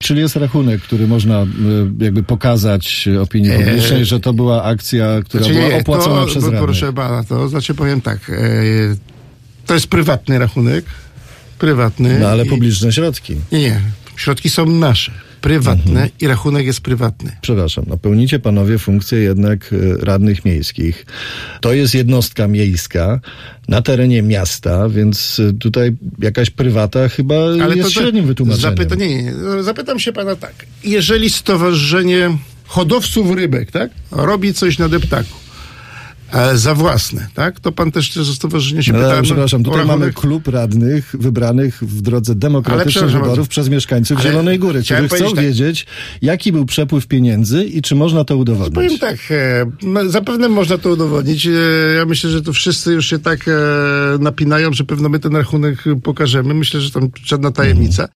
Czyli jest rachunek, który można jakby pokazać opinii publicznej, że to była akcja, która była opłacona przez radnych. Proszę pana, to znaczy powiem tak, to jest prywatny rachunek, prywatny. No ale publiczne środki. Nie, środki są nasze. Prywatne i rachunek jest prywatny. Przepraszam, pełnicie panowie funkcję jednak radnych miejskich. To jest jednostka miejska na terenie miasta, więc tutaj jakaś prywata chyba jest średnim wytłumaczeniem. Zapytam się pana tak. Jeżeli stowarzyszenie hodowców rybek, tak, robi coś na deptaku, za własne, tak? To pan też ze stowarzyszenia się pyta. Przepraszam, tutaj mamy klub radnych wybranych w drodze demokratycznych wyborów przez mieszkańców Zielonej Góry. Czy wy chcą wiedzieć, jaki był przepływ pieniędzy i czy można to udowodnić? Powiem tak, zapewne można to udowodnić. Ja myślę, że tu wszyscy już się tak napinają, że pewno my ten rachunek pokażemy. Myślę, że tam żadna tajemnica.